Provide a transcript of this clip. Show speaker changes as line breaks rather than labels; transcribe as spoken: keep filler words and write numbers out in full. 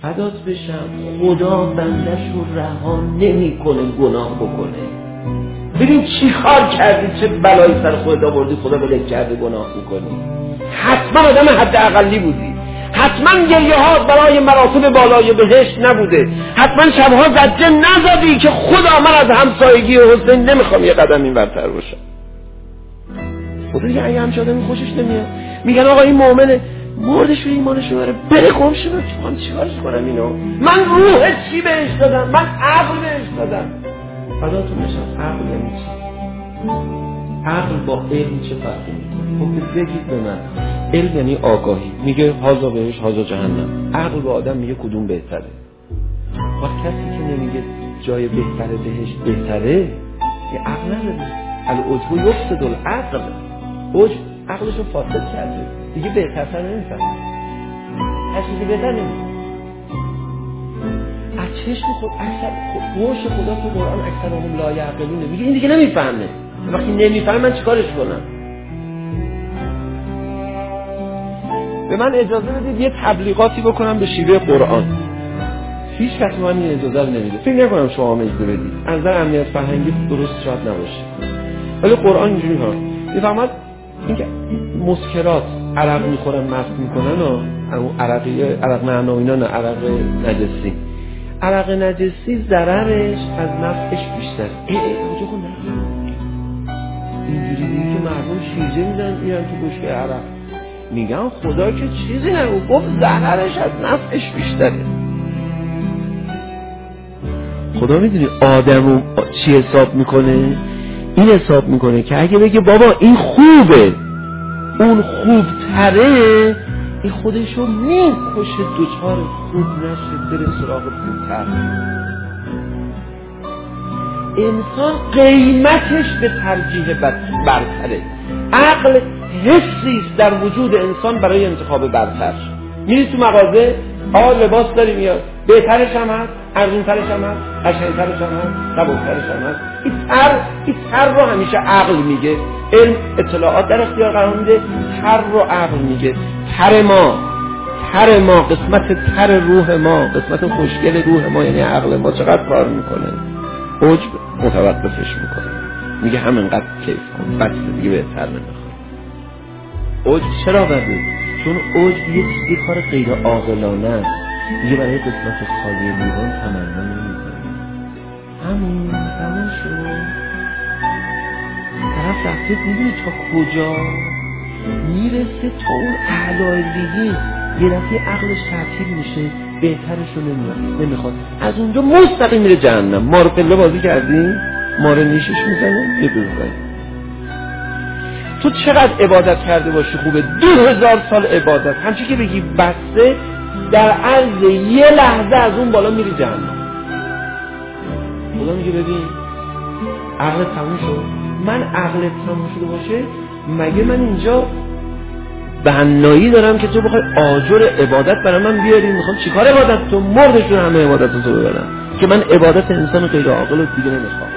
فدات بشم خدا بندش رو رها نمی کنه گناه بکنه. ببین چی کار کردی، چه بلایی سر خودت آوردی، خدا بلک کرده گناه میکنی. حتما آدم حد اقلی بودی، حتما گریه ها برای مراتب بالای بهشت نبوده، حتما شبها زجه نزدی که خدا من از همسایگی حسین نمیخوام یه قدم این برتر باشم. خدا دیگه اگه همچه آدمی خوشش نمیاد میگن آقا این مؤمنه، مردش رو ایمانش رو بره، بره گم شد. من چیکارش کنم اینو؟ من روح چی بهش دادم؟ من عقل بهش دادم. فداتون بشم عقل یعنی چی؟ عقل با علم چه فرقی میکنه؟ خب بگید به من. علم یعنی آگاهی، میگه هازا بهش هازا جهنم. عقل به آدم میگه کدوم بهتره. و کسی که نمیگه جای بهتره بهش بهتره یه عقل نداره. العجب یفسد العقل. عجب عقلشو فاسد کرده، دیگه بهترتر نمیفهمه، هر چیزی بهتر نمیفهمه. از چشم خود اکثر گوش خدا تو قرآن اکثرهم لا یعقلون میگه این دیگه نمیفهمه. وقتی نمیفهمه من چیکارش کنم؟ به من اجازه بدید یه تبلیغاتی بکنم به شیوه قرآن. هیچ کس من این اجازه رو نمیده. فکر نکنم شما اجازه بدید. از نظر امنیت فرهنگی درست شاید نباشه. ولی قرآن اینجوری ها میفهمد اینکه مسکرات عرق میخورن مست میکنن و عرقی عرق معنا اینا نه، عرق نجسی. عرق نجسی ضررش از نفعش بیشتر. ای ای کجا کن اینجوری دیگه که مردم شیرجه میزن میرن تو بشکه عرق. میگن خدا که چیزی نگو، گفت ضررش از نفعش بیشتره. خدا میدونی آدمو چی حساب میکنه؟ این حساب میکنه که اگه بگه بابا این خوبه اون خوبتره، این خودشو میکشه دوچار خوب نشه بره سراغ خوبتر. انسان قیمتش به ترجیح برتره. عقل حسیست در وجود انسان برای انتخاب برتر. میری تو مغازه آه لباس داری میاد، بهترش هم هست، ارزونترش هم هست، قشنگترش هم هست، سبکترش هم هست. این تر این تر رو همیشه عقل میگه. علم اطلاعات در اختیار قرار میده، تر رو عقل میگه. تر ما تر ما قسمت تر روح ما، قسمت خوشگل روح ما یعنی عقل ما چقدر کار میکنه؟ عجب متوقفش میکنه، میگه همینقدر کیف کن بس دیگه بهتر نمیخواد. عجب چرا بده؟ چون عجب یه چیزی کار غیر عاقلانه است. دیگه برای قسمت خالی لیوان تمنا نمیکنه. همین تمام شد. طرف رفته دیدی تا کجا میرسه، تا اون اعلای لیگی یه دفعه عقلش تعطیل میشه، بهترشو نمیاد نمیخواد، از اونجا مستقیم میره جهنم. ما رو پله بازی کردیم، ما رو نیشش میزنه یه بزنی. تو چقدر عبادت کرده باشی خوبه، دو هزار سال عبادت همچی که بگی بسته، در عرض یه لحظه از اون بالا میری جهنم. خدا میگه ببین عقل تموم شد. من عقل تموم شده باشه مگه من اینجا بهنایی دارم که تو بخوای آجر عبادت برای من بیاری؟ میخوام چیکار عبادت؟ تو مردشون همه عبادت تو ببرم که من عبادت انسان غیر عاقل رو دیگه نمیخوام.